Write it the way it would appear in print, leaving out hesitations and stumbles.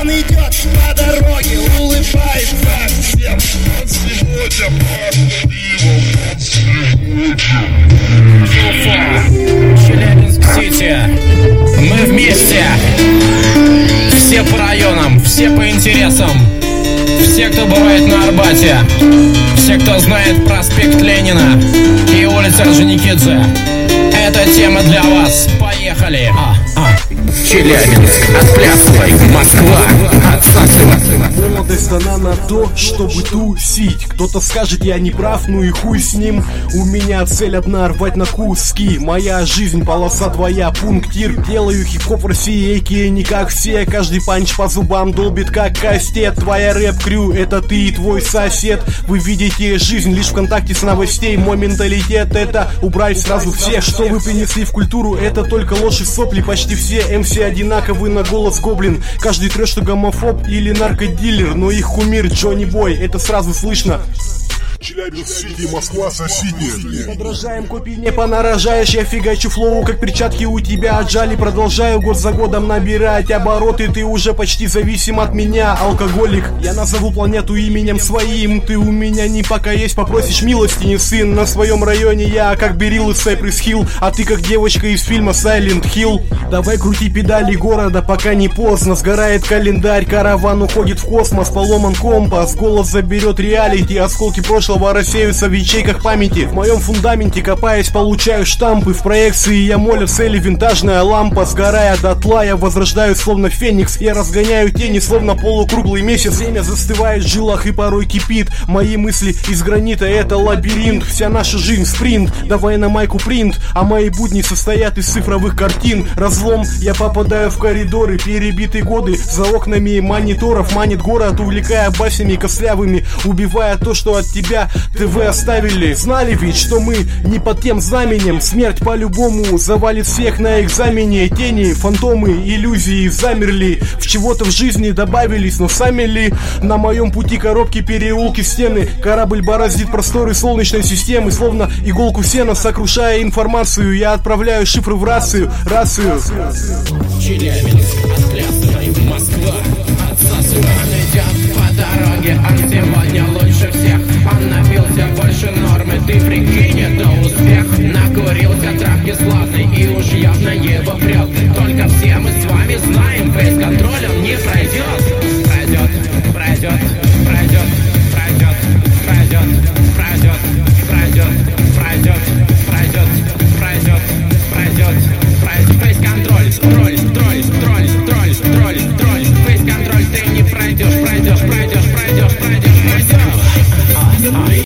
Он идет по дороге, улыбается всем. Он сегодня под пивом, Челябинск-Сити. Мы вместе. Все по районам, все по интересам. Все, кто бывает на Арбате. Все, кто знает проспект Ленина и улицу Орджоникидзе. Эта тема для вас. Поехали. Челябинск, отплясывай, Москва, отсасывай. Молодость дана на то, чтобы тусить. Кто-то скажет, я не прав, ну и хуй с ним. У меня цель одна — рвать на куски. Моя жизнь, полоса твоя, пунктир. Делаю хип-хоп в России, эки не как все. Каждый панч по зубам долбит как кастет. Твоя рэп-крю — это ты и твой сосед. Вы видите жизнь лишь в контакте с новостей. Мой менталитет — это убрать сразу всех. Что вы принесли в культуру, это только ложь и сопли. Почти все МС одинаковый на голос гоблин. Каждый трэш, что гомофоб или наркодилер. Но их кумир Джонни Бой, это сразу слышно. Челябинск-Сити, Москва соседняя. Подражаем копии, не понарожаешь. Я фигачу флоу, как перчатки у тебя отжали. Продолжаю год за годом набирать обороты. Ты уже почти зависим от меня, алкоголик. Я назову планету именем своим. Ты у меня не пока есть, попросишь милостини, сын. На своем районе я как Берил из Сайпресс Хилл, а ты как девочка из фильма Silent Hill. Давай крути педали города, пока не поздно. Сгорает календарь, караван уходит в космос. Поломан компас, голос заберет реалити. Осколки прошлого рассеются в ячейках памяти. В моем фундаменте, копаясь, получаю штампы. В проекции я молю цели винтажная лампа. Сгорая дотла, я возрождаюсь словно феникс. Я разгоняю тени, словно полукруглый месяц. Время застывает в жилах и порой кипит. Мои мысли из гранита — это лабиринт. Вся наша жизнь спринт, давай на майку принт. А мои будни состоят из цифровых картин. Разлом, я попадаю в коридоры. Перебитые годы за окнами мониторов. Манит город, увлекая баснями костлявыми. Убивая то, что от тебя ТВ оставили. Знали ведь, что мы не под тем знаменем. Смерть по-любому завалит всех на экзамене. Тени, фантомы, иллюзии замерли. В чего-то в жизни добавились, но сами ли? На моем пути коробки, переулки, стены. Корабль бороздит просторы солнечной системы. Словно иголку сена, сокрушая информацию. Я отправляю шифры в рацию. Челябинск, отплясывай, Москва, отсасывай. Он идет по дороге, он сегодня лучше всех. Он напился больше нормы, ты прикинь, это успех. Накурился травки сладной и уж явно его прет. Только все мы с вами знаем, фейс-контроль он не пройдет. Пройдет.